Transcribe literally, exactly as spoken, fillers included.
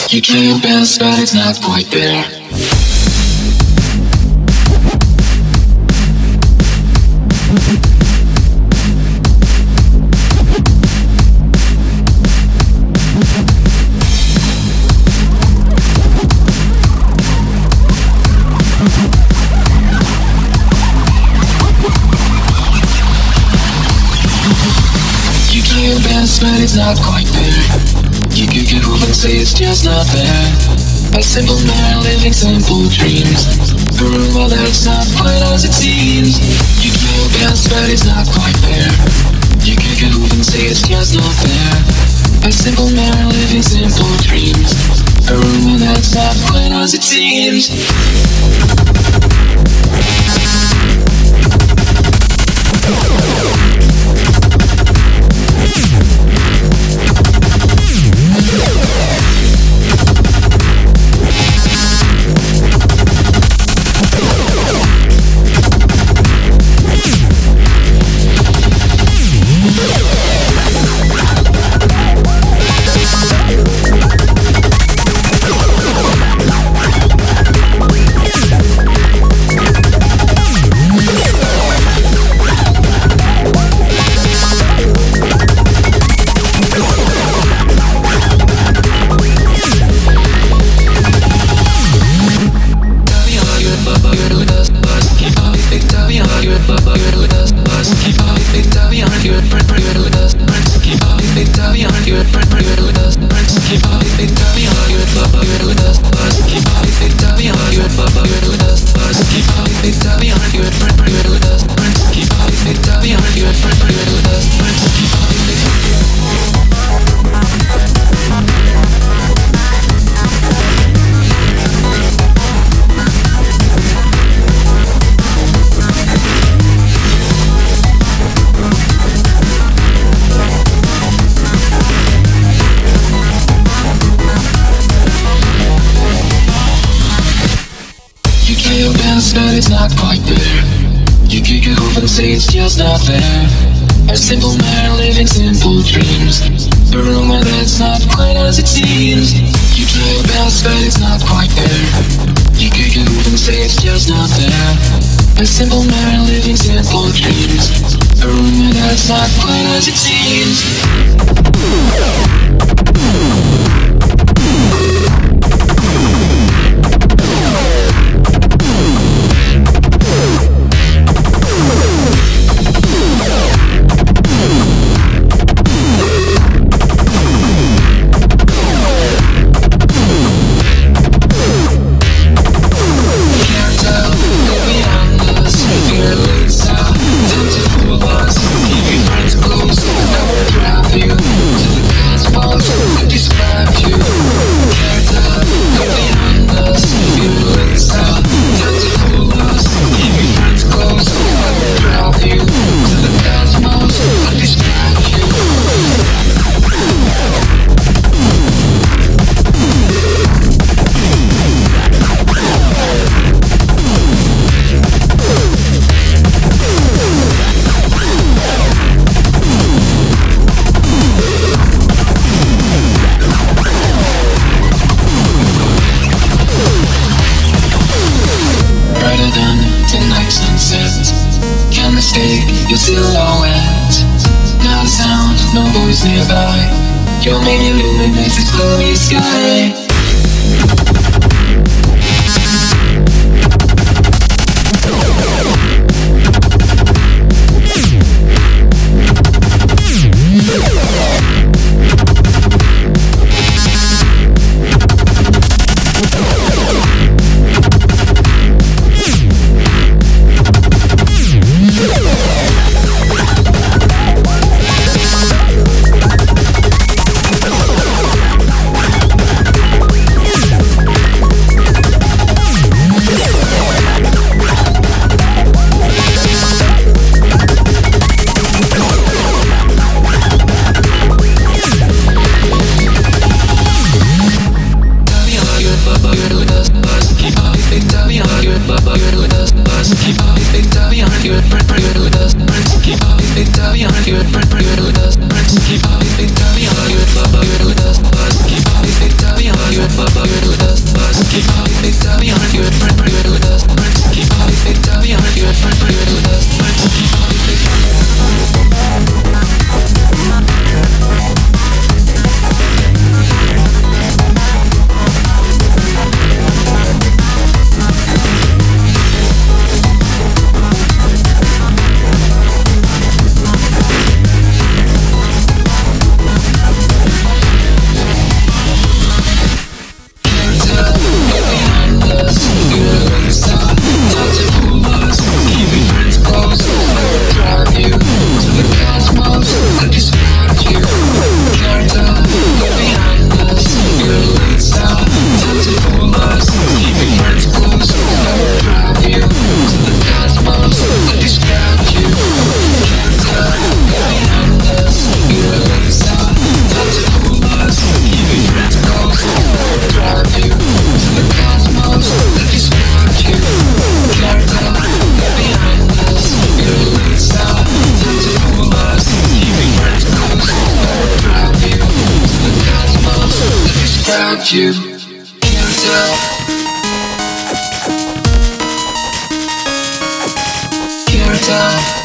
You try your best, but it's not quite there. You try your best, but it's not quite there. You could get over and say it's just not there. A simple man living simple dreams. A rumor that's not quite as it seems. You try your best, but it's not quite there. You could get over and say it's just not there. A simple man living simple dreams. A rumor that's not quite as it seems. But it's not quite there. You could get over and say it's just not there. A simple man living simple dreams. A rumor that's not quite as it seems. You try your best, but it's not quite there. You could get over and say it's just not there. A simple man living simple dreams. A rumor that's not quite as it seems. Your silhouette, not a sound, no voice nearby. Your main illuminates the gloomy sky. without you. Can't tell. Can't tell.